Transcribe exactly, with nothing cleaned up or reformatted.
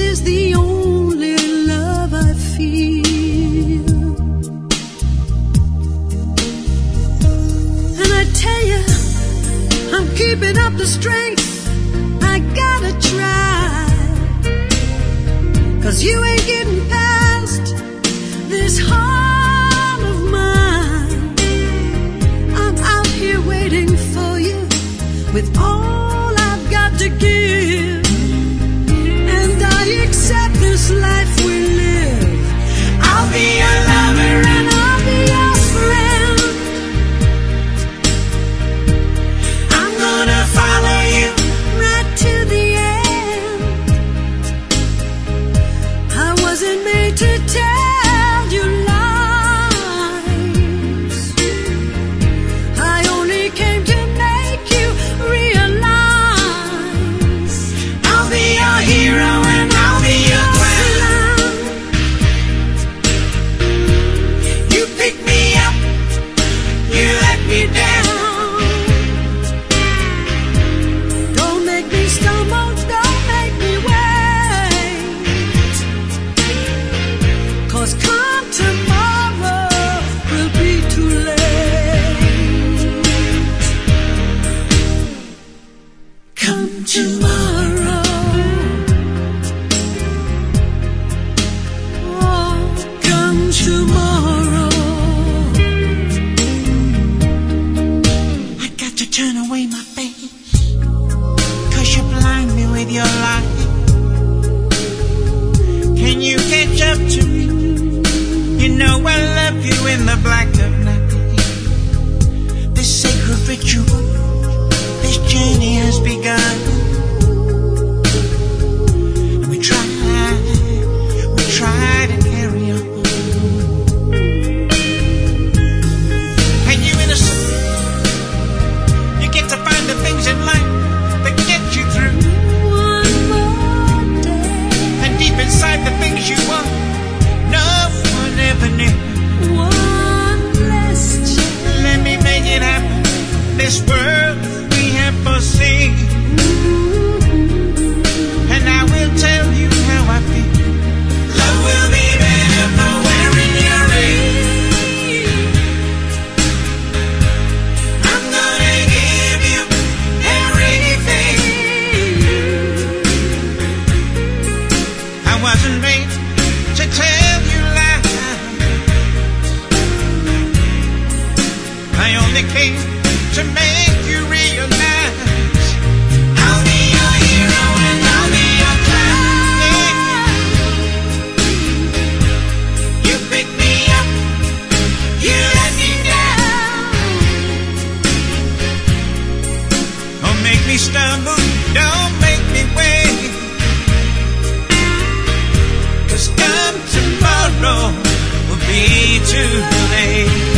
is the only love I feel. And I tell you, I'm keeping up the strength. I gotta try, 'cause you ain't getting past this heart of mine. I'm out here waiting for you with all I've got to give. And I accept this life we live. I'll be your lover and I'll be your friend. I'm gonna follow you right to the end. I wasn't made to tell you lies. I only came to make you realize I'll be your hero and I'll be your clown. You pick me up, you let me down. Don't make me stumble, don't make me wait. 'Cause come tomorrow will be too late. Come tomorrow. Oh, come tomorrow. I got to turn away my face, 'cause you blind me with your light. Can you catch up to me? You know I love you in the black of night. This sacred ritual, this journey has begun. And we try, we try to carry on. And you innocent, you get to find the things in life that get you through. One more day, And deep inside the things you want, no one ever knew. one blessed chance. Let me make it happen. This world we have foreseen. And I will tell you how I feel. Love will be better for wearing your ring. I'm gonna give you everything. I wasn't made to tell you lies. I only came to make you realize I'll be your hero and I'll be your clown. You pick me up, you let me down. Don't make me stumble, don't make me wait. 'Cause come tomorrow will be too late.